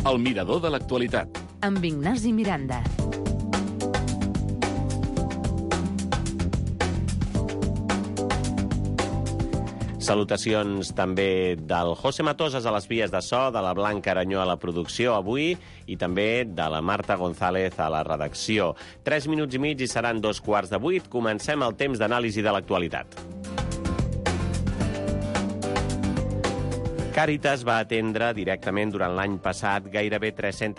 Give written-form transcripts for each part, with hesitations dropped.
El mirador de l'actualitat. Amb Ignasi Miranda. Salutacions també del José Matosas a les vies de so, de la Blanca Aranyó a la producció avui i també de la Marta González a la redacció. 3 minuts i mig i seran 7:15. Comencem el temps d'anàlisi de l'actualitat. Càritas va atendre directament durant l'any passat gairebé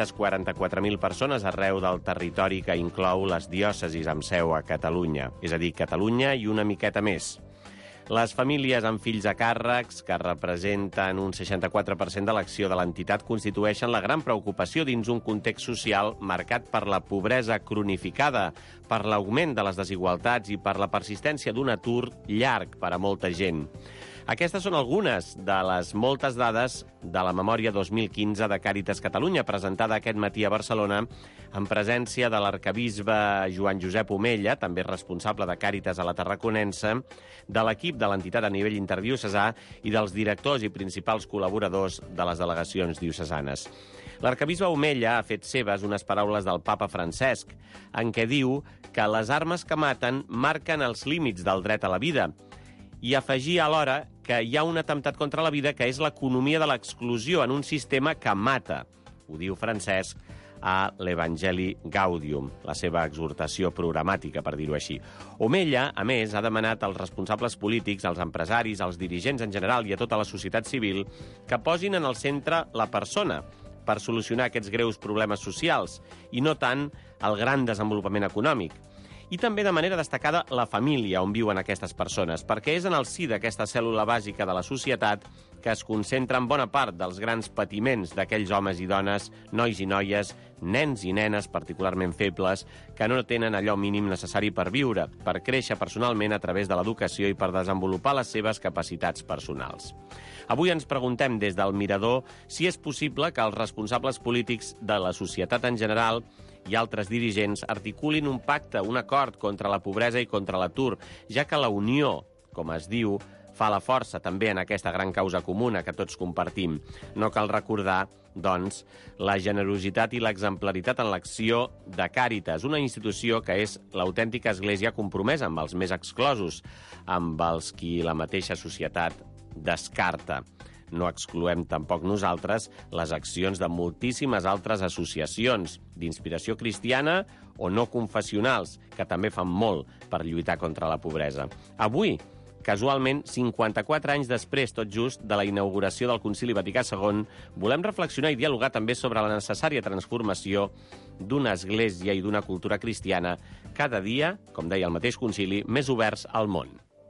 344.000 persones arreu del territori que inclou les diòcesis amb seu a Catalunya, és a dir, Catalunya i una miqueta més. Les famílies amb fills a càrrecs, que representen un 64% de l'acció de l'entitat, constitueixen la gran preocupació dins un context social marcat per la pobresa cronificada, per l'augment de les desigualtats i per la persistència d'un atur llarg per a molta gent. Aquestes són algunes de les moltes dades de la memòria 2015 de Càritas Catalunya, presentada aquest matí a Barcelona, en presència de l'arquebisbe Joan Josep Omella, també responsable de Càritas a la Tarraconense, de l'equip de l'entitat a nivell interdiocesà i dels directors i principals col·laboradors de les delegacions diocesanes. L'arquebisbe Omella ha fet seves unes paraules del papa Francesc, en què diu que les armes que maten marquen els límits del dret a la vida, i afegir alhora que hi ha un atemptat contra la vida que és l'economia de l'exclusió en un sistema que mata. Ho diu Francesc a l'Evangeli Gaudium, la seva exhortació programàtica, per dir-ho així. Omella, a més, ha demanat als responsables polítics, als empresaris, als dirigents en general i a tota la societat civil que posin en el centre la persona per solucionar aquests greus problemes socials i no tant el gran desenvolupament econòmic. I també de manera destacada la família on viuen aquestes persones, perquè és en el si d'aquesta cèl·lula bàsica de la societat que es concentra en bona part dels grans patiments d'aquells homes i dones, nois i noies, nens i nenes particularment febles, que no tenen allò mínim necessari per viure, per créixer personalment a través de l'educació i per desenvolupar les seves capacitats personals. Avui ens preguntem des del Mirador si és possible que els responsables polítics de la societat en general i altres dirigents articulin un pacte, un acord contra la pobresa i contra l'atur, ja que la unió, com es diu, fa la força també en aquesta gran causa comuna que tots compartim. No cal recordar, doncs, la generositat i l'exemplaritat en l'acció de Càritas, una institució que és l'autèntica església compromesa amb els més exclosos, amb els qui la mateixa societat descarta. No excloem tampoc nosaltres les accions de moltíssimes altres associacions d'inspiració cristiana o no confessionals, que també fan molt per lluitar contra la pobresa. Avui, casualment, 54 anys després, tot just, de la inauguració del Concili Vaticà II, volem reflexionar i dialogar també sobre la necessària transformació d'una església i d'una cultura cristiana cada dia, com deia el mateix concili, més oberts al món.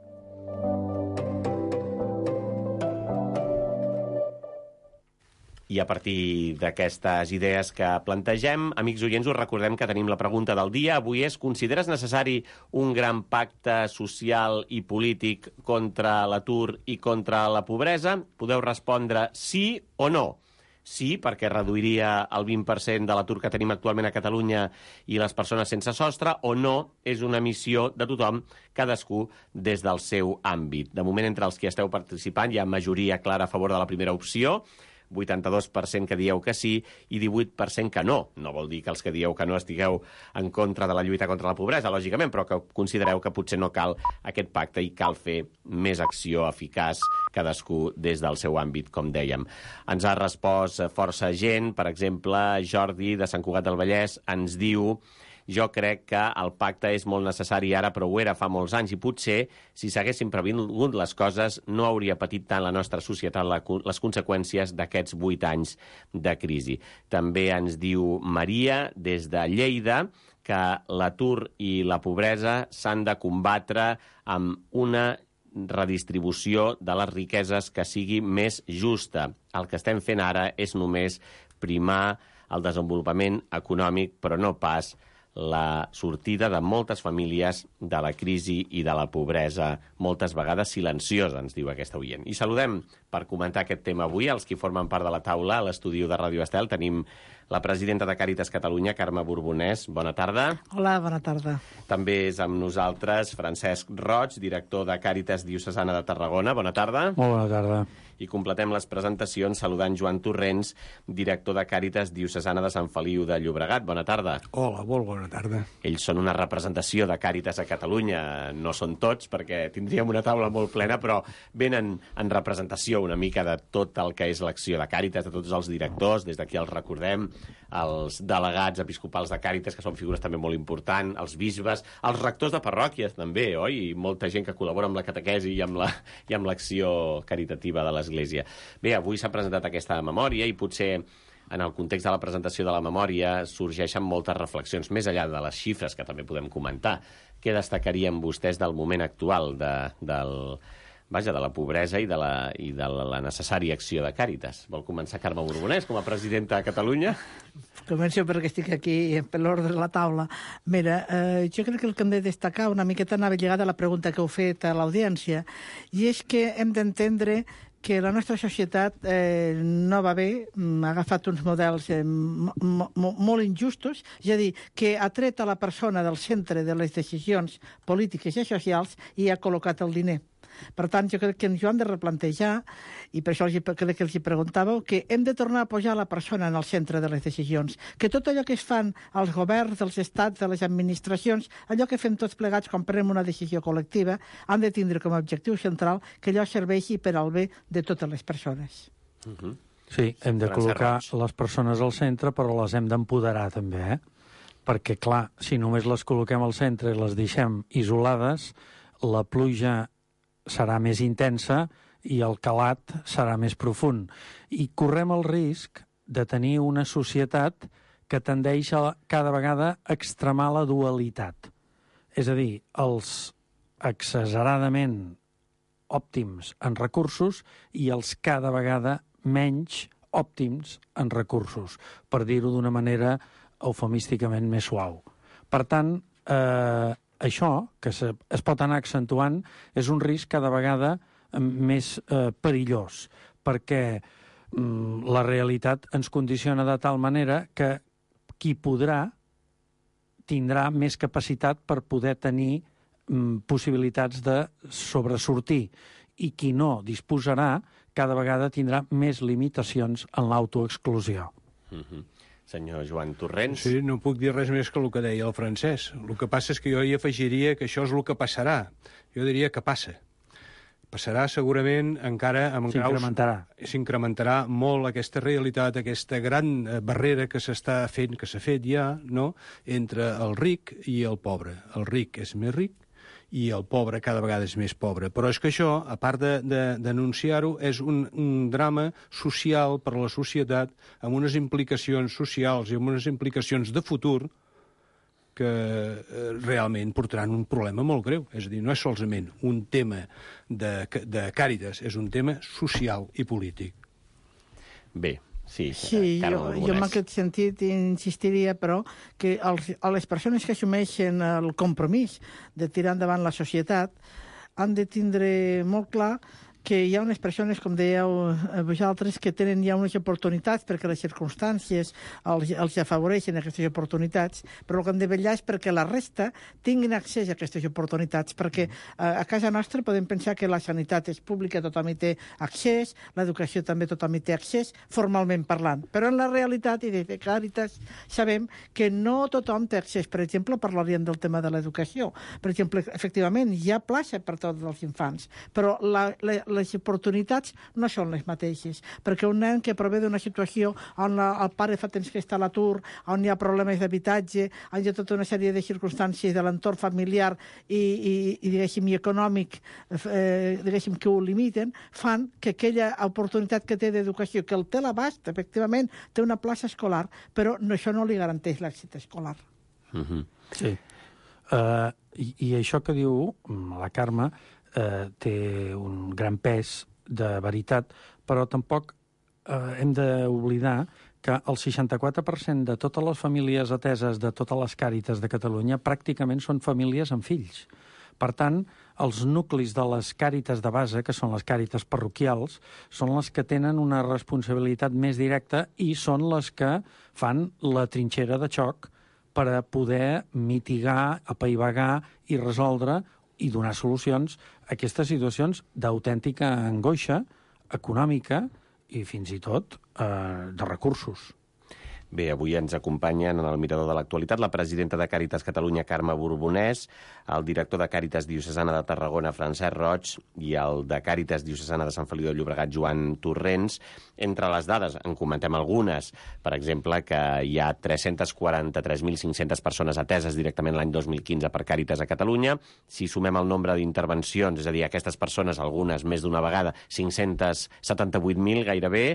I a partir d'aquestes idees que plantegem, amics oients, us recordem que tenim la pregunta del dia. Avui és: consideres necessari un gran pacte social i polític contra l'atur i contra la pobresa? Podeu respondre sí o no. Sí, perquè reduiria el 20% de l'atur que tenim actualment a Catalunya i les persones sense sostre, o no, és una missió de tothom, cadascú des del seu àmbit. De moment, entre els que esteu participant, hi ha majoria clara a favor de la primera opció, 82% que dieu que sí i 18% que no. No vol dir que els que dieu que no estigueu en contra de la lluita contra la pobresa, lògicament, però que considereu que potser no cal aquest pacte i cal fer més acció eficaç cadascú des del seu àmbit, com dèiem. Ens ha respost força gent. Per exemple, Jordi, de Sant Cugat del Vallès, ens diu: jo crec que el pacte és molt necessari ara, però ho era fa molts anys, i potser, si s'haguessin previngut les coses, no hauria patit tant la nostra societat les conseqüències d'aquests 8 anys de crisi. També ens diu Maria, des de Lleida, que l'atur i la pobresa s'han de combatre amb una redistribució de les riqueses que sigui més justa. El que estem fent ara és només primar el desenvolupament econòmic, però no pas la sortida de moltes famílies de la crisi i de la pobresa, moltes vegades silenciosa, ens diu aquesta oient. I saludem per comentar aquest tema avui els qui formen part de la taula a l'estudi de Ràdio Estel. Tenim la presidenta de Càritas Catalunya, Carme Borbonès. Bona tarda. Hola, bona tarda. També és amb nosaltres Francesc Roig, director de Càritas Diocesana de Tarragona. Bona tarda. Molt bona tarda. I completem les presentacions saludant Joan Torrents, director de Càritas Diocesana de Sant Feliu de Llobregat. Bona tarda. Hola, molt bona tarda. Ells són una representació de Càritas a Catalunya. No són tots, perquè tindríem una taula molt plena, però venen en representació una mica de tot el que és l'acció de Càritas, de tots els directors, des d'aquí els recordem, els delegats episcopals de Càritas, que són figures també molt importants, els bisbes, els rectors de parròquies també, oi? I molta gent que col·labora amb la catequesi i amb l'acció caritativa de l'Església. Bé, avui s'ha presentat aquesta memòria i potser en el context de la presentació de la memòria sorgeixen moltes reflexions, més enllà de les xifres que també podem comentar. Què destacarien vostès del moment actual de la pobresa i de la necessària acció de Càritas? Vol començar Carme Borbonès com a presidenta de Catalunya? Començo perquè estic aquí per l'ordre de la taula. Mira, jo crec que el que hem de destacar una miqueta anava lligada a la pregunta que heu fet a l'audiència, i és que hem d'entendre que la nostra societat no va bé, ha agafat uns models molt injustos, és a dir, que ha tret a la persona del centre de les decisions polítiques i socials i ha col·locat el diner. Per tant, jo crec que ens ho hem de replantejar, i per això crec que els preguntàveu, que hem de tornar a posar la persona en el centre de les decisions, que tot allò que es fan als governs, als estats, a les administracions, allò que fem tots plegats quan prenem una decisió col·lectiva, han de tindre com a objectiu central que allò serveixi per al bé de totes les persones. Sí, hem de col·locar les persones al centre, però les hem d'empoderar també, Perquè, clar, si només les col·loquem al centre i les deixem isolades, la pluja serà més intensa i el calat serà més profund. I correm el risc de tenir una societat que tendeix a cada vegada extremar la dualitat. És a dir, els exageradament òptims en recursos i els cada vegada menys òptims en recursos, per dir-ho d'una manera eufemísticament més suau. Per tant, això, que es pot anar accentuant, és un risc cada vegada més perillós, perquè la realitat ens condiciona de tal manera que qui podrà tindrà més capacitat per poder tenir possibilitats de sobresortir, i qui no disposarà cada vegada tindrà més limitacions en l'autoexclusió. Senyor Joan Torrents. Sí, no puc dir res més que el que deia el francès. El que passa és que jo hi afegiria que això és el que passarà. Jo diria que passa. Passarà segurament encara amb graus... S'incrementarà molt aquesta realitat, aquesta gran barrera que s'està fent, que s'ha fet ja, no?, entre el ric i el pobre. El ric és més ric i el pobre cada vegada és més pobre. Però és que això, a part de denunciar-ho, és un drama social per a la societat, amb unes implicacions socials i amb unes implicacions de futur que realment portaran un problema molt greu. És a dir, no és solament un tema de Càritas, és un tema social i polític. Bé, sí, jo en aquest sentit insistiria, però, que les persones que assumeixen el compromís de tirar endavant la societat han de tindre molt clar que hi ha unes persones, com dèieu vosaltres, que tenen ja unes oportunitats perquè les circumstàncies els afavoreixen aquestes oportunitats, però el que hem de vetllar és perquè la resta tinguin accés a aquestes oportunitats, perquè a casa nostra podem pensar que la sanitat és pública, tothom hi té accés, l'educació també tothom hi té accés, formalment parlant. Però en la realitat, i des de Càritas sabem que no tothom té accés. Per exemple, parlaríem del tema de l'educació. Per exemple, efectivament, hi ha plaça per tots els infants, però les oportunitats no són les mateixes, perquè un nen que prové d'una situació on el pare fa temps que està a l'atur, on hi ha problemes d'habitatge, on hi ha tota una sèrie de circumstàncies de l'entorn familiar i diguéssim, i econòmic, diguéssim, que ho limiten, fan que aquella oportunitat que té d'educació, que el té a l'abast, efectivament, té una plaça escolar, però això no li garanteix l'èxit escolar. Sí. I això que diu la Carme té un gran pes de veritat, però tampoc hem d'oblidar que el 64% de totes les famílies ateses de totes les Càritas de Catalunya pràcticament són famílies amb fills. Per tant, els nuclis de les Càritas de base, que són les Càritas parroquials, són les que tenen una responsabilitat més directa i són les que fan la trinxera de xoc per a poder mitigar, apaivagar i resoldre i donar solucions a aquestes situacions d'autèntica angoixa econòmica i fins i tot de recursos. Bé, avui ens acompanyen en el Mirador de l'Actualitat la presidenta de Càritas Catalunya, Carme Borbonès, el director de Càritas Diocesana de Tarragona, Francesc Roig, i el de Càritas Diocesana de Sant Feliu de Llobregat, Joan Torrents. Entre les dades, en comentem algunes. Per exemple, que hi ha 343.500 persones ateses directament l'any 2015 per Càritas a Catalunya. Si sumem el nombre d'intervencions, és a dir, aquestes persones, algunes més d'una vegada, 578.000 gairebé,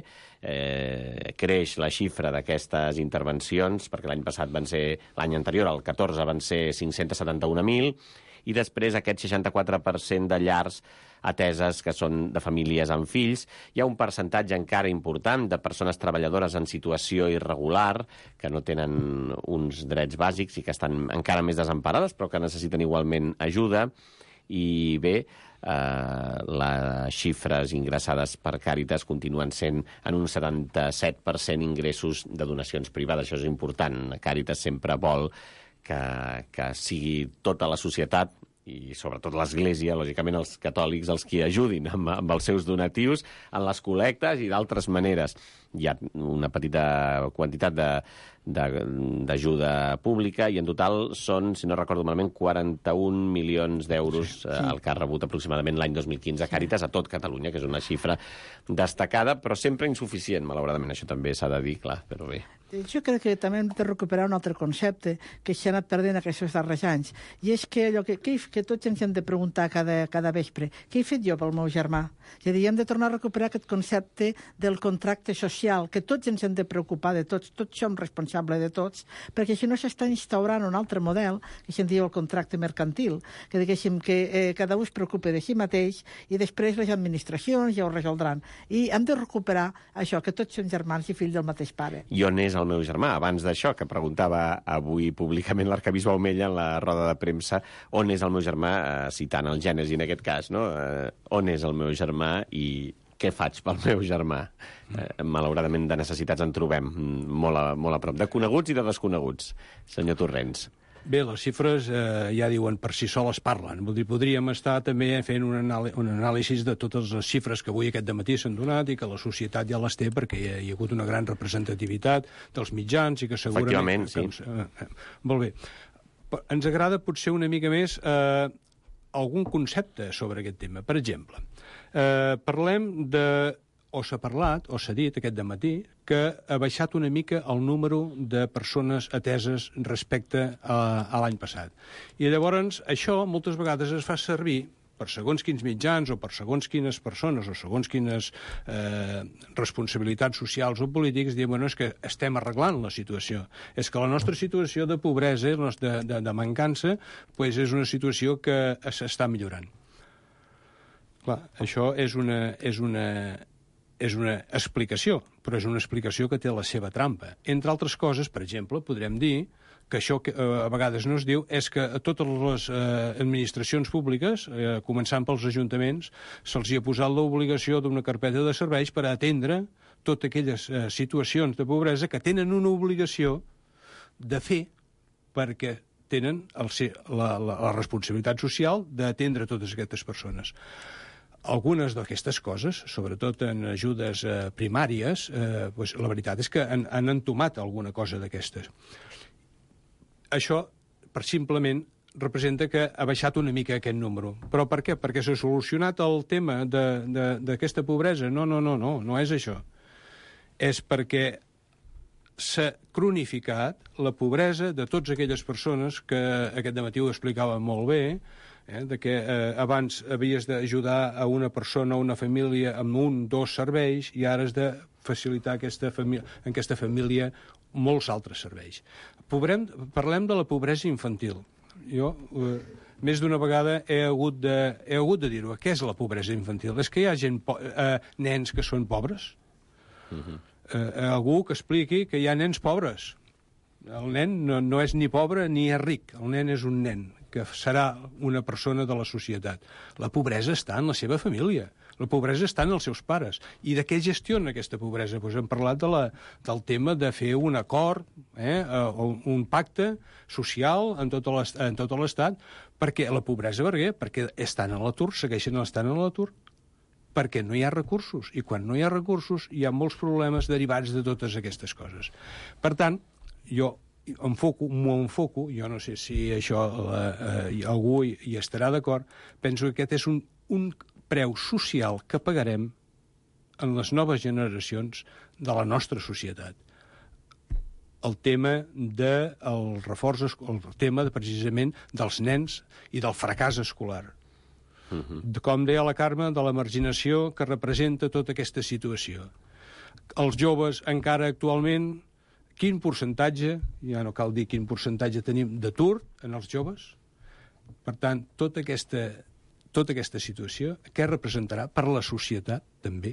creix la xifra d'aquestes intervencions, perquè l'any passat van ser, l'any anterior, el 14, van ser 571.000, i després aquest 64% de llars ateses que són de famílies amb fills. Hi ha un percentatge encara important de persones treballadores en situació irregular, que no tenen uns drets bàsics i que estan encara més desemparades, però que necessiten igualment ajuda. I bé, les xifres ingressades per Càritas continuen sent en un 77% ingressos de donacions privades. Això és important. Càritas sempre vol que sigui tota la societat i sobretot l'Església, lògicament els catòlics, els qui ajudin amb els seus donatius en les col·lectes i d'altres maneres. Hi ha una petita quantitat d'ajuda pública i en total són, si no recordo malament, 41 milions d'euros el que ha rebut aproximadament l'any 2015 a Càritas a tot Catalunya, que és una xifra destacada, però sempre insuficient, malauradament. Això també s'ha de dir, clar, però bé. Jo crec que també hem de recuperar un altre concepte que s'ha anat perdent aquests darrers anys, i és que allò que tots ens hem de preguntar cada vespre, què he fet jo pel meu germà? És a dir, hem de tornar a recuperar aquest concepte del contracte social, que tots ens hem de preocupar de tots som responsables de tots, perquè si no s'està instaurant un altre model, que se'n diu el contracte mercantil, que diguéssim que cada un es preocupa de si mateix i després les administracions ja ho resoldran. I hem de recuperar això, que tots som germans i fills del mateix pare. I on és el meu germà? Abans d'això, que preguntava avui públicament l'arcabisbe Omella en la roda de premsa, on és el meu germà, citant el Gènesi en aquest cas, no? On és el meu germà i què faig pel meu germà? Malauradament de necessitats en trobem molt a prop, de coneguts i de desconeguts. Senyor Torrents. Bé, les xifres ja diuen per si soles parlen. Vull dir, podríem estar també fent un anàlisi de totes les xifres que avui aquest dematí s'han donat i que la societat ja les té perquè hi ha hagut una gran representativitat dels mitjans i que segurament... Efectivament, sí. Molt bé. Ens agrada potser una mica més algun concepte sobre aquest tema. Per exemple, parlem de... o s'ha parlat, o s'ha dit aquest dematí, que ha baixat una mica el número de persones ateses respecte a l'any passat. I llavors això moltes vegades es fa servir per segons quins mitjans o per segons quines persones o segons quines responsabilitats socials o polítics, diem, bueno, és que estem arreglant la situació. És que la nostra situació de pobresa, de mancança, pues és una situació que s'està millorant. Clar, això és una explicació, però és una explicació que té la seva trampa. Entre altres coses, per exemple, podrem dir que això que a vegades no es diu és que a totes les administracions públiques, començant pels ajuntaments, se'ls ha posat l'obligació d'una carpeta de serveis per atendre totes aquelles situacions de pobresa que tenen una obligació de fer perquè tenen la responsabilitat social d'atendre totes aquestes persones. Algunes d'aquestes coses, sobretot en ajudes primàries, doncs la veritat és que han entomat alguna cosa d'aquestes. Això, simplement, representa que ha baixat una mica aquest número. Però per què? Perquè s'ha solucionat el tema d'aquesta pobresa? No és això. És perquè s'ha cronificat la pobresa de totes aquelles persones que aquest dematí ho explicava molt bé, de que abans havies d'ajudar a una persona, a una família, amb 1 o 2 serveis, i ara has de facilitar en aquesta família molts altres serveis. Parlem de la pobresa infantil. Jo més d'una vegada he hagut de dir-ho. Què és la pobresa infantil? És que hi ha nens que són pobres? Algú que expliqui que hi ha nens pobres. El nen no és ni pobre ni és ric. El nen és un nen que serà una persona de la societat. La pobresa està en la seva família. La pobresa està en els seus pares. I de què gestiona aquesta pobresa? Doncs hem parlat del tema de fer un acord, un pacte social en tot l'Estat, perquè la pobresa, perquè estan a l'atur, segueixen estant a l'atur. perquè no hi ha recursos, i quan no hi ha recursos hi ha molts problemes derivats de totes aquestes coses. Per tant, jo m'ho enfoco, jo no sé si això algú hi estarà d'acord, penso que aquest és un preu social que pagarem en les noves generacions de la nostra societat. El tema del reforç, el tema precisament dels nens i del fracàs escolar. Com deia la Carme, de la marginació que representa tota aquesta situació. Els joves encara actualment, quin percentatge, ja no cal dir quin percentatge tenim d'atur en els joves? Per tant, tota aquesta situació, què representarà per la societat també?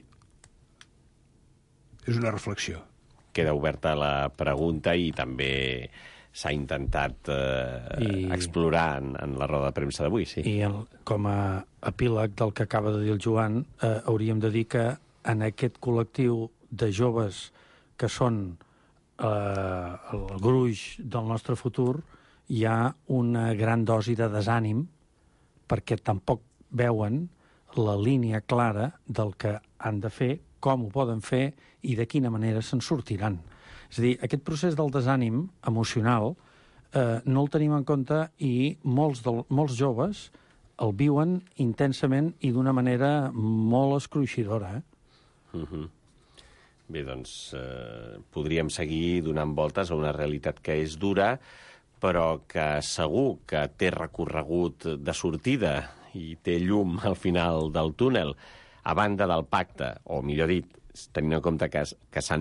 És una reflexió. Queda oberta la pregunta i també s'ha intentat explorar en la roda de premsa d'avui, sí. I com a epíleg del que acaba de dir el Joan, hauríem de dir que en aquest col·lectiu de joves que són el gruix del nostre futur hi ha una gran dosi de desànim perquè tampoc veuen la línia clara del que han de fer, com ho poden fer i de quina manera se'n sortiran. És a dir, aquest procés del desànim emocional no el tenim en compte i molts joves el viuen intensament i d'una manera molt escruixidora. Bé, doncs podríem seguir donant voltes a una realitat que és dura, però que segur que té recorregut de sortida i té llum al final del túnel, a banda del pacte, o millor dit, tenint en compte que s'han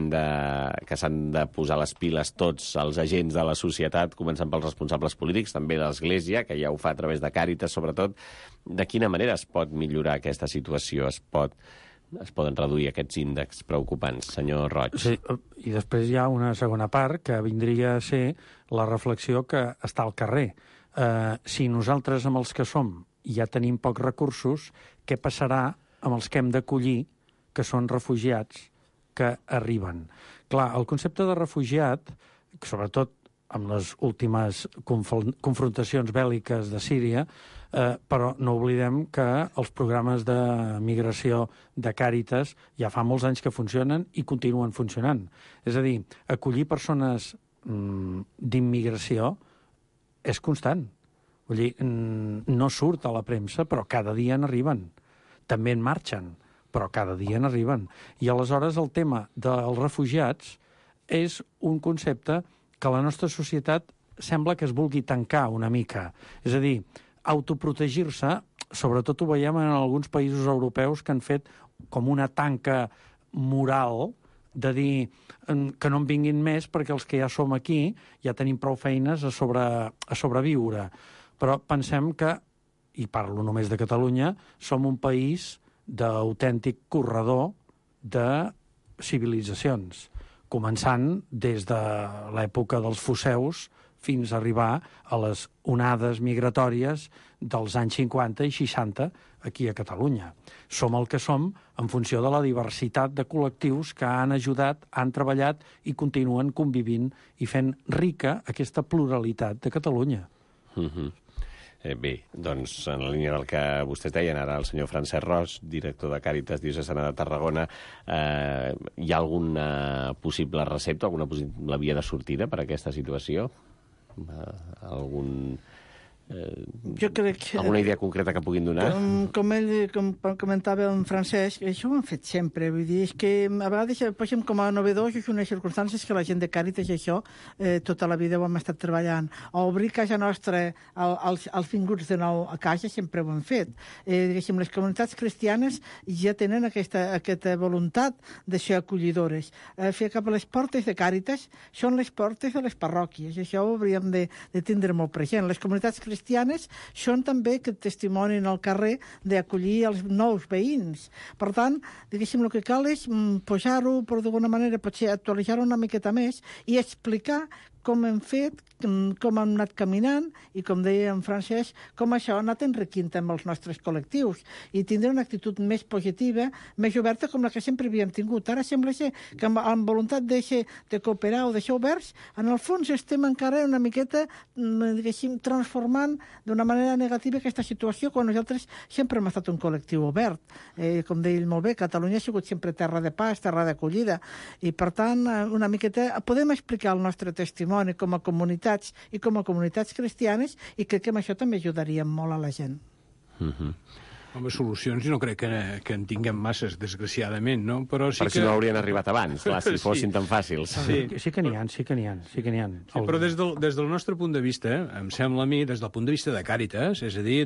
de posar les piles tots els agents de la societat, començant pels responsables polítics, també de l'Església, que ja ho fa a través de Càritas, sobretot. De quina manera es pot millorar aquesta situació? Es poden reduir aquests índexs preocupants, senyor Roig? Sí, i després hi ha una segona part que vindria a ser la reflexió que està al carrer. Si nosaltres, amb els que som, ja tenim pocs recursos, què passarà amb els que hem d'acollir, que són refugiats que arriben? Clar, el concepte de refugiat, sobretot amb les últimes confrontacions bèl·liques de Síria, però no oblidem que els programes de migració de Càritas ja fa molts anys que funcionen i continuen funcionant. És a dir, acollir persones d'immigració és constant. Vull dir, no surt a la premsa, però cada dia n'arriben. També en marxen, però cada dia n'arriben. I aleshores el tema dels refugiats és un concepte que la nostra societat sembla que es vulgui tancar una mica. És a dir, autoprotegir-se, sobretot ho veiem en alguns països europeus que han fet com una tanca moral de dir que no en vinguin més perquè els que ja som aquí ja tenim prou feines a sobreviure. Però pensem que, i parlo només de Catalunya, som un país d'autèntic corredor de civilitzacions, començant des de l'època dels foceus fins a arribar a les onades migratòries dels anys 50 i 60 aquí a Catalunya. Som el que som en funció de la diversitat de col·lectius que han ajudat, han treballat i continuen convivint i fent rica aquesta pluralitat de Catalunya. Bé, doncs, en la línia del que vostè deia, ara el senyor Francesc Ros, director de Càritas Diocesana de Tarragona, hi ha alguna possible recepta, alguna possible via de sortida per a aquesta situació? Jo crec que... Alguna idea concreta que puguin donar? Com comentava en Francesc, això ho han fet sempre. Vull dir, és que a vegades posem com a novedós és unes circumstàncies que la gent de Càritas això tota la vida ho hem estat treballant. A obrir casa nostra als vinguts de nou a casa sempre ho hem fet. Diguéssim, les comunitats cristianes ja tenen aquesta voluntat de ser acollidores. Fer cap a les portes de Càritas són les portes de les parròquies. Això ho hauríem de tindre molt present. Les comunitats cristianes són també que testimonin al carrer d'acollir els nous veïns. Per tant, diguéssim, el que cal és posar-ho, per d'alguna manera, potser actualitzar-ho una miqueta més i explicar com hem fet, com hem anat caminant i, com deia en Francesc, com això ha anat enriquint amb els nostres col·lectius i tindre una actitud més positiva, més oberta, com la que sempre havíem tingut. Ara sembla ser que amb voluntat de cooperar o deixar oberts, en el fons estem encara una miqueta, diguéssim, transformant d'una manera negativa aquesta situació quan nosaltres sempre hem estat un col·lectiu obert. Com deia ell molt bé, Catalunya ha sigut sempre terra de pas, terra d'acollida, i per tant, una miqueta podem explicar el nostre testimoni com a comunitats i com a comunitats cristianes, i crec que amb això també ajudaríem molt a la gent. Home, solucions no crec que en tinguem masses, desgraciadament, no? Però sí per si no haurien arribat abans, clar, si fossin tan fàcils. Sí que n'hi ha. Sí, però des del nostre punt de vista, em sembla a mi, des del punt de vista de Càritas, és a dir,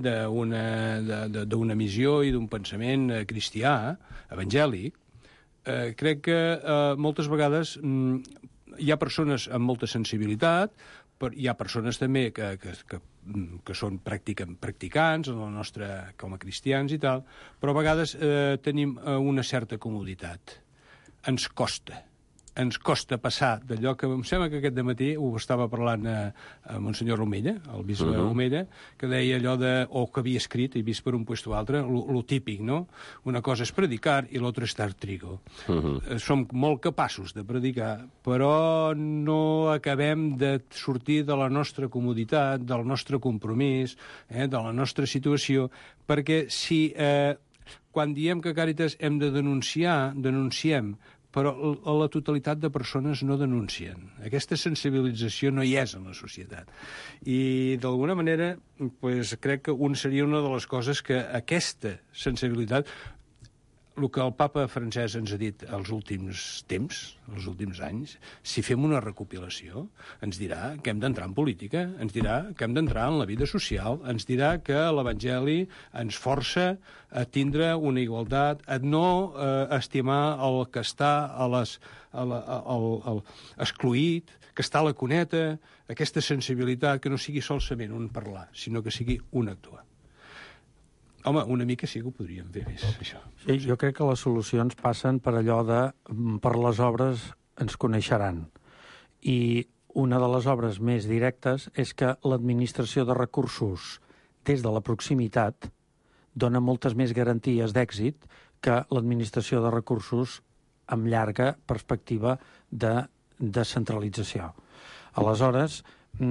d'una missió i d'un pensament cristià, evangèlic, crec que moltes vegades hi ha persones amb molta sensibilitat, però hi ha persones també que són practicants com a cristians i tal, però a vegades tenim una certa comoditat. Ens costa passar d'allò que em sembla que aquest dematí ho estava parlant amb el senyor Omella, el bisbe Omella, que deia allò o que havia escrit i vist per un puesto o altre, lo típic, no? Una cosa és predicar i l'altra és dar trigo. Som molt capaços de predicar, però no acabem de sortir de la nostra comoditat, del nostre compromís, de la nostra situació, perquè si quan diem que a Càritas hem de denunciar, denunciem, però la totalitat de persones no denuncien. Aquesta sensibilització no hi és en la societat. I, d'alguna manera, crec que seria una de les coses que aquesta sensibilitat, el que el papa francès ens ha dit els últims temps, els últims anys, si fem una recopilació, ens dirà que hem d'entrar en política, ens dirà que hem d'entrar en la vida social, ens dirà que l'Evangeli ens força a tindre una igualtat, a no estimar el que està excluït, que està a la cuneta, aquesta sensibilitat, que no sigui solament un parlar, sinó que sigui un actuar. Home, una mica sí que ho podríem fer més, això. Sí, jo crec que les solucions passen per allò de per les obres ens coneixeran. I una de les obres més directes és que l'administració de recursos des de la proximitat dona moltes més garanties d'èxit que l'administració de recursos amb llarga perspectiva de descentralització. Aleshores,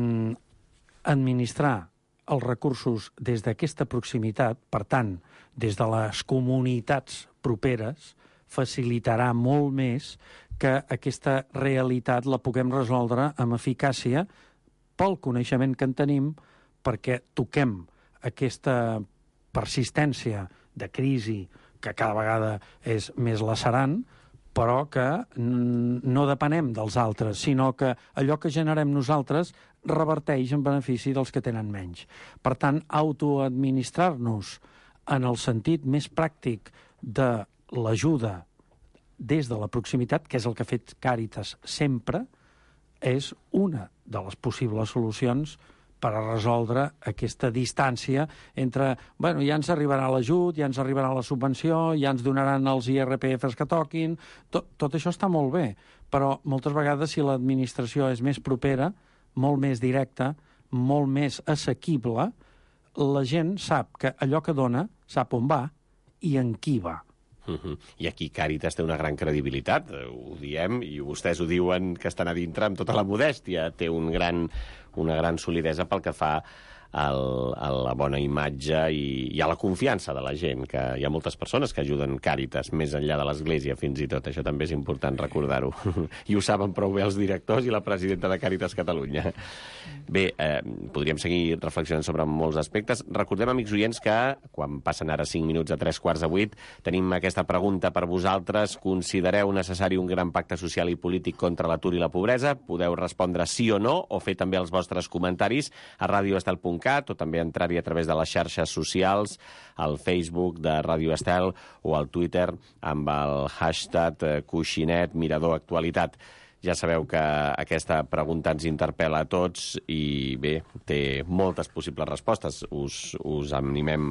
administrar els recursos des d'aquesta proximitat, per tant, des de les comunitats properes, facilitarà molt més que aquesta realitat la puguem resoldre amb eficàcia pel coneixement que en tenim, perquè toquem aquesta persistència de crisi que cada vegada és més lacerant, però que no depenem dels altres, sinó que allò que generem nosaltres reverteix en benefici dels que tenen menys. Per tant, autoadministrar-nos en el sentit més pràctic de l'ajuda des de la proximitat, que és el que ha fet Càritas sempre, és una de les possibles solucions per a resoldre aquesta distància entre, bueno, ja ens arribarà l'ajut, ja ens arribarà la subvenció, ja ens donaran els IRPFs que toquin, tot això està molt bé, però moltes vegades si l'administració és més propera, molt més directa, molt més assequible, la gent sap que allò que dona sap on va i en qui va. I aquí Càritas té una gran credibilitat, ho diem, i vostès ho diuen que estan a dintre amb tota la modèstia, té una gran solidesa pel que fa a la bona imatge i a la confiança de la gent, que hi ha moltes persones que ajuden Càritas més enllà de l'Església, fins i tot. Això també és important recordar-ho. I ho saben prou bé els directors i la presidenta de Càritas Catalunya. Bé, podríem seguir reflexionant sobre molts aspectes. Recordem, amics oients, que quan passen ara 5 minuts a 7:45, tenim aquesta pregunta per vosaltres. Considereu necessari un gran pacte social i polític contra l'atur i la pobresa? Podeu respondre sí o no, o fer també els vostres comentaris a radioestel.cat, o també entrar-hi a través de les xarxes socials, al Facebook de Radio Estel o al Twitter amb el hashtag Coixinet Mirador Actualitat. Ja sabeu que aquesta pregunta ens interpel·la a tots i, bé, té moltes possibles respostes. Us animem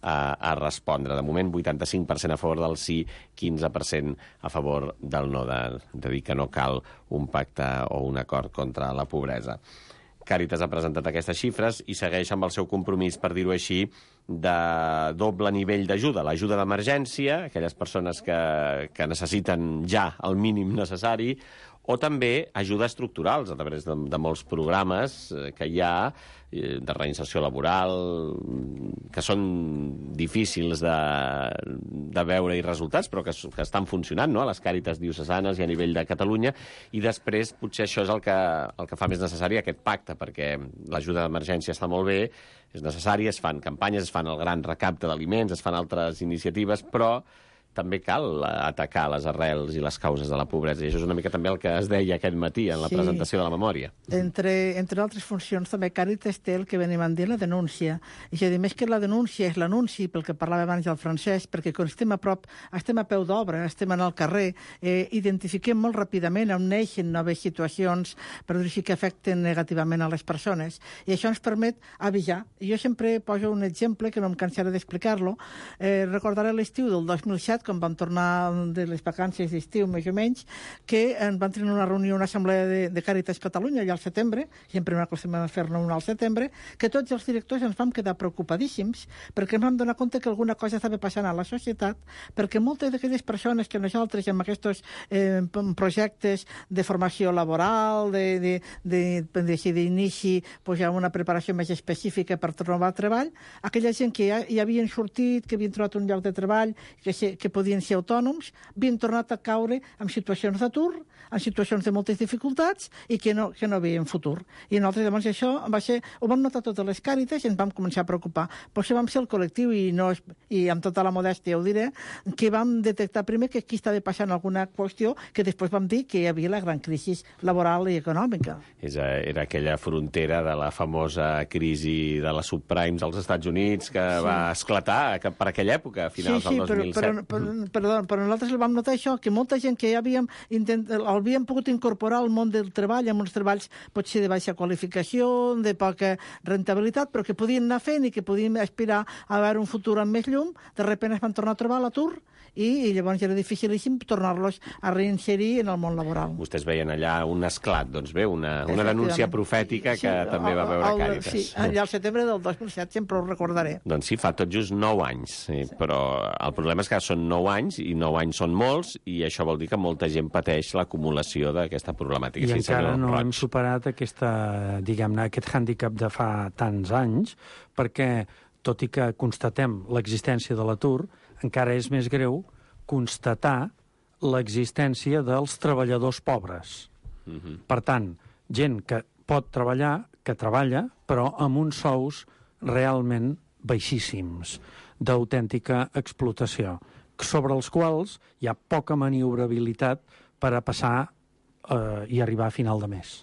a respondre. De moment, 85% a favor del sí, 15% a favor del no, de dir que no cal un pacte o un acord contra la pobresa. Càritas ha presentat aquestes xifres i segueix amb el seu compromís, per dir-ho així, de doble nivell d'ajuda. L'ajuda d'emergència, aquelles persones que necessiten ja el mínim necessari, o també ajuda estructurals a través de molts programes que hi ha de reinserció laboral, que són difícils de veure i resultats, però que estan funcionant, no?, a les Càritas diocesanes i a nivell de Catalunya, i després potser això és el que fa més necessari aquest pacte, perquè l'ajuda d'emergència està molt bé, és necessari, es fan campanyes, es fan el gran recapte d'aliments, es fan altres iniciatives, però també cal atacar les arrels i les causes de la pobresa. I això és una mica també el que es deia aquest matí en la presentació de la memòria. Entre altres funcions, també Càritas té el que venim a dir la denúncia. És a dir, més que la denúncia, és l'anunci, pel que parlava abans del Francesc, perquè quan estem a prop, estem a peu d'obra, estem al carrer, identifiquem molt ràpidament on neixen noves situacions, per dir que afecten negativament a les persones. I això ens permet avisar. Jo sempre poso un exemple, que no em cansaré d'explicar-lo. Recordaré l'estiu del 2007, quan vam tornar de les vacances d'estiu, més o menys, que vam tenir una reunió, una assemblea de Càritas Catalunya, allà al setembre, sempre una cosa vam fer-ne una al setembre, que tots els directors ens vam quedar preocupadíssims, perquè ens vam donar compte que alguna cosa estava passant a la societat, perquè moltes d'aquelles persones que nosaltres, amb aquests projectes de formació laboral, d'inici, amb una preparació més específica per trobar treball, aquella gent que ja havien sortit, que havien trobat un lloc de treball, que podien ser autònoms, havien tornat a caure en situacions d'atur, en situacions de moltes dificultats i que no veien futur. I nosaltres, llavors, això ho vam notar totes les Càritas i ens vam començar a preocupar. Per això vam ser el col·lectiu, i amb tota la modèstia ho diré, que vam detectar primer que aquí estava passant alguna qüestió, que després vam dir que hi havia la gran crisi laboral i econòmica. Era aquella frontera de la famosa crisi de les subprimes als Estats Units que va esclatar per aquella època, a finals del 2007. Però nosaltres vam notar això, que molta gent que ja havíem pogut incorporar al món del treball, amb uns treballs potser de baixa qualificació, de poca rentabilitat, però que podien anar fent i que podien aspirar a veure un futur amb més llum, de sobte es van tornar a trobar a l'atur i llavors era dificilíssim tornar-los a reinserir en el món laboral. Vostès veien allà un esclat, doncs bé, una denúncia profètica que també va veure Càritas. Sí, allà al setembre del 2007, sempre ho recordaré. Doncs sí, fa tot just 9 anys, però el problema és que són 9 anys, i 9 anys són molts, i això vol dir que molta gent pateix l'acumulació d'aquesta problemàtica. I encara no hem superat aquest hàndicap de fa tants anys, perquè, tot i que constatem l'existència de l'atur, encara és més greu constatar l'existència dels treballadors pobres. Per tant, gent que pot treballar, que treballa, però amb uns sous realment baixíssims, d'autèntica explotació, sobre els quals hi ha poca maniobrabilitat per a passar i arribar a final de mes.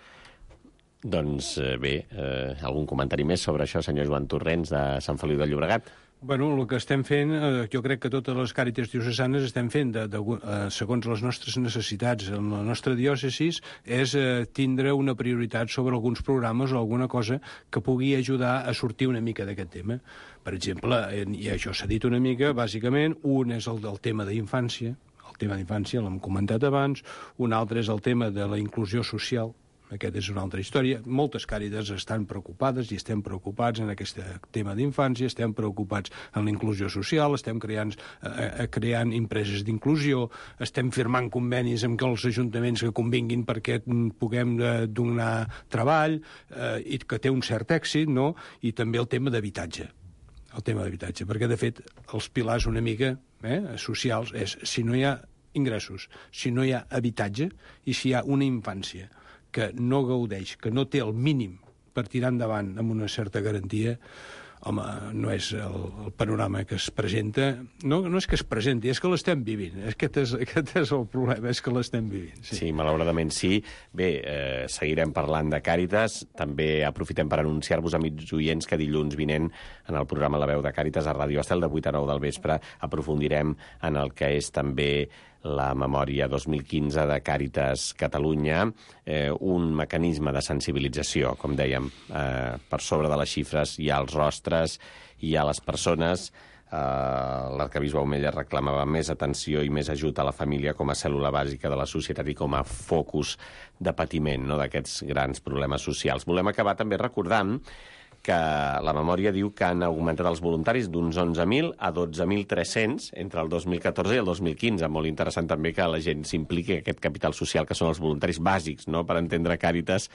Doncs bé, algun comentari més sobre això, senyor Joan Torrents, de Sant Feliu de Llobregat? Bueno, el que estem fent, jo crec que totes les Càritas diocesanes estem fent, segons les nostres necessitats. En la nostra diòcesi és tindre una prioritat sobre alguns programes o alguna cosa que pugui ajudar a sortir una mica d'aquest tema. Per exemple, i això s'ha dit una mica, bàsicament, un és el del tema d'infància, el tema d'infància l'hem comentat abans, un altre és el tema de la inclusió social. Aquesta és una altra història. Moltes Càritas estan preocupades i estem preocupats en aquest tema d'infància, estem preocupats en la inclusió social, estem creant empreses d'inclusió, estem firmant convenis amb els ajuntaments que convinguin perquè puguem donar treball i que té un cert èxit, no? I també el tema d'habitatge. Perquè, de fet, els pilars una mica socials és si no hi ha ingressos, si no hi ha habitatge i si hi ha una infància que no gaudeix, que no té el mínim per tirar endavant amb una certa garantia, home, no és el panorama que es presenta. No és que es presenti, és que l'estem vivint. Aquest és el problema, és que l'estem vivint. Sí, malauradament sí. Bé, seguirem parlant de Càritas. També aprofitem per anunciar-vos, amics oients, que dilluns vinent, en el programa La Veu de Càritas, a Ràdio Estel, de 8 a 9 del vespre, aprofundirem en el que és també la memòria 2015 de Càritas Catalunya, un mecanisme de sensibilització, com dèiem, per sobre de les xifres hi ha els rostres, hi ha les persones. L'arquebisbe Omella reclamava més atenció i més ajut a la família com a cèl·lula bàsica de la societat i com a focus de patiment, no?, d'aquests grans problemes socials. Volem acabar també recordant que la memòria diu que han augmentat els voluntaris d'uns 11.000 a 12.300 entre el 2014 i el 2015. Molt interessant també que la gent s'impliqui en aquest capital social que són els voluntaris bàsics, no?, per entendre Càritas,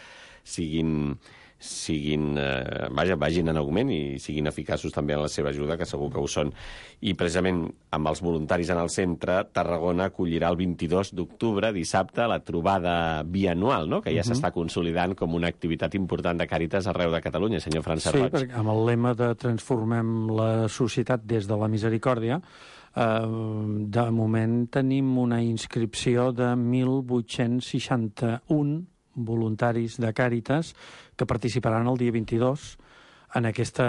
vagin en augment i siguin eficaços també en la seva ajuda, que segur que ho són. I precisament amb els voluntaris en el centre, Tarragona acollirà el 22 d'octubre, dissabte, la trobada bianual, no?, que ja s'està consolidant com una activitat important de Càritas arreu de Catalunya, senyor Francesc Roig. Sí, perquè amb el lema de transformem la societat des de la misericòrdia, de moment tenim una inscripció de 1.861 voluntaris de Càritas que participaran el dia 22 en aquesta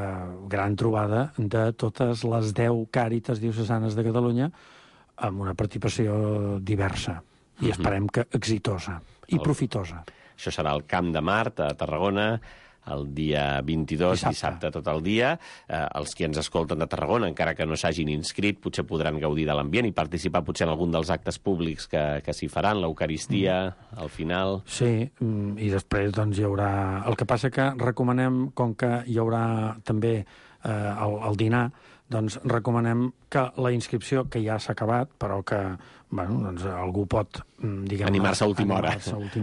gran trobada de totes les 10 Càritas diocesanes de Catalunya amb una participació diversa i esperem que exitosa i profitosa. Això serà al Camp de Mart, a Tarragona, el dia 22, dissabte tot el dia. Els que ens escolten de Tarragona, encara que no s'hagin inscrit, potser podran gaudir de l'ambient i participar potser en algun dels actes públics que s'hi faran, l'Eucaristia, al final. Sí, i després doncs hi haurà... El que passa que recomanem, com que hi haurà també el dinar, doncs recomanem que la inscripció, que ja s'ha acabat, però que doncs algú pot, diguem, animar-se a última hora.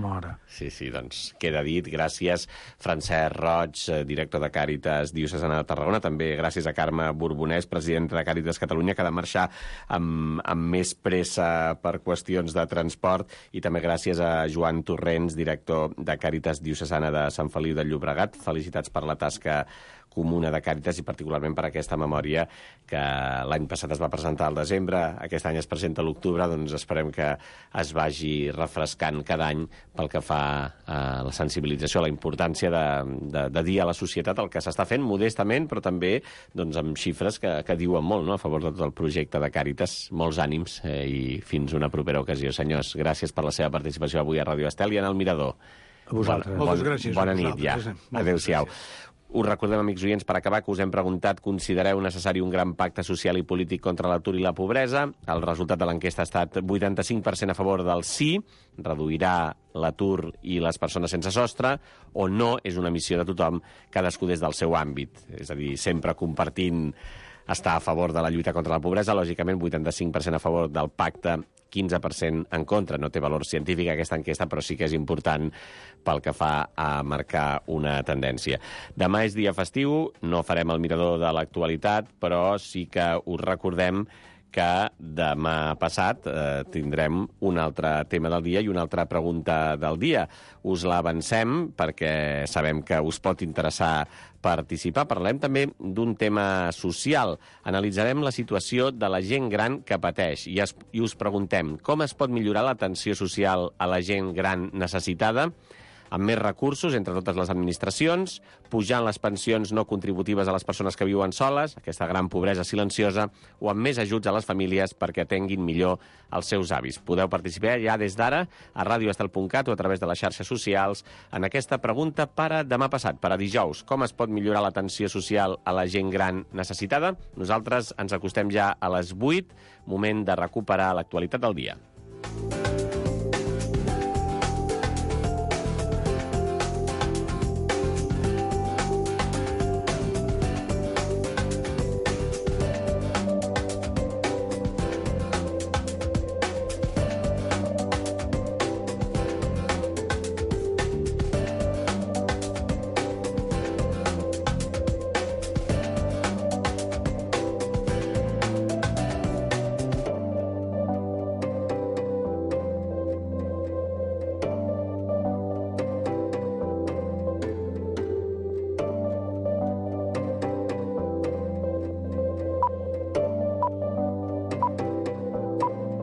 Sí, doncs queda dit. Gràcies, Francesc Roig, director de Càritas Diocesana de Tarragona. També gràcies a Carme Borbonès, presidenta de Càritas Catalunya, que ha de marxar amb més pressa per qüestions de transport. I també gràcies a Joan Torrents, director de Càritas Diocesana de Sant Feliu de Llobregat. Felicitats per la tasca comuna de Càritas i particularment per aquesta memòria que l'any passat es va presentar al desembre, aquest any es presenta a l'octubre, doncs esperem que es vagi refrescant cada any pel que fa a la sensibilització, a la importància de dir a la societat el que s'està fent modestament, però també doncs, amb xifres que diuen molt, no?, a favor de tot el projecte de Càritas. Molts ànims i fins una propera ocasió. Senyors, gràcies per la seva participació avui a Ràdio Estel i en el Mirador. A vosaltres. Moltes gràcies. Bona nit ja. Adéu-siau. Us recordem, amics oients, per acabar, que us hem preguntat: considereu necessari un gran pacte social i polític contra l'atur i la pobresa? El resultat de l'enquesta ha estat 85% a favor del sí, reduirà l'atur i les persones sense sostre, o no, és una missió de tothom, cadascú des del seu àmbit. És a dir, sempre compartint estar a favor de la lluita contra la pobresa, lògicament 85% a favor del pacte, 15% en contra. No té valor científic aquesta enquesta, però sí que és important pel que fa a marcar una tendència. Demà és dia festiu, no farem el mirador de l'actualitat, però sí que us recordem que demà passat tindrem un altre tema del dia i una altra pregunta del dia. Us l'avancem perquè sabem que us pot interessar participar. Parlem també d'un tema social. Analitzarem la situació de la gent gran que pateix i us preguntem com es pot millorar l'atenció social a la gent gran necessitada, amb més recursos entre totes les administracions, pujant les pensions no contributives a les persones que viuen soles, aquesta gran pobresa silenciosa, o amb més ajuts a les famílies perquè atenguin millor els seus avis. Podeu participar ja des d'ara a radioestel.cat o a través de les xarxes socials en aquesta pregunta per a demà passat, per a dijous. Com es pot millorar l'atenció social a la gent gran necessitada? Nosaltres ens acostem ja a les 8, moment de recuperar l'actualitat del dia.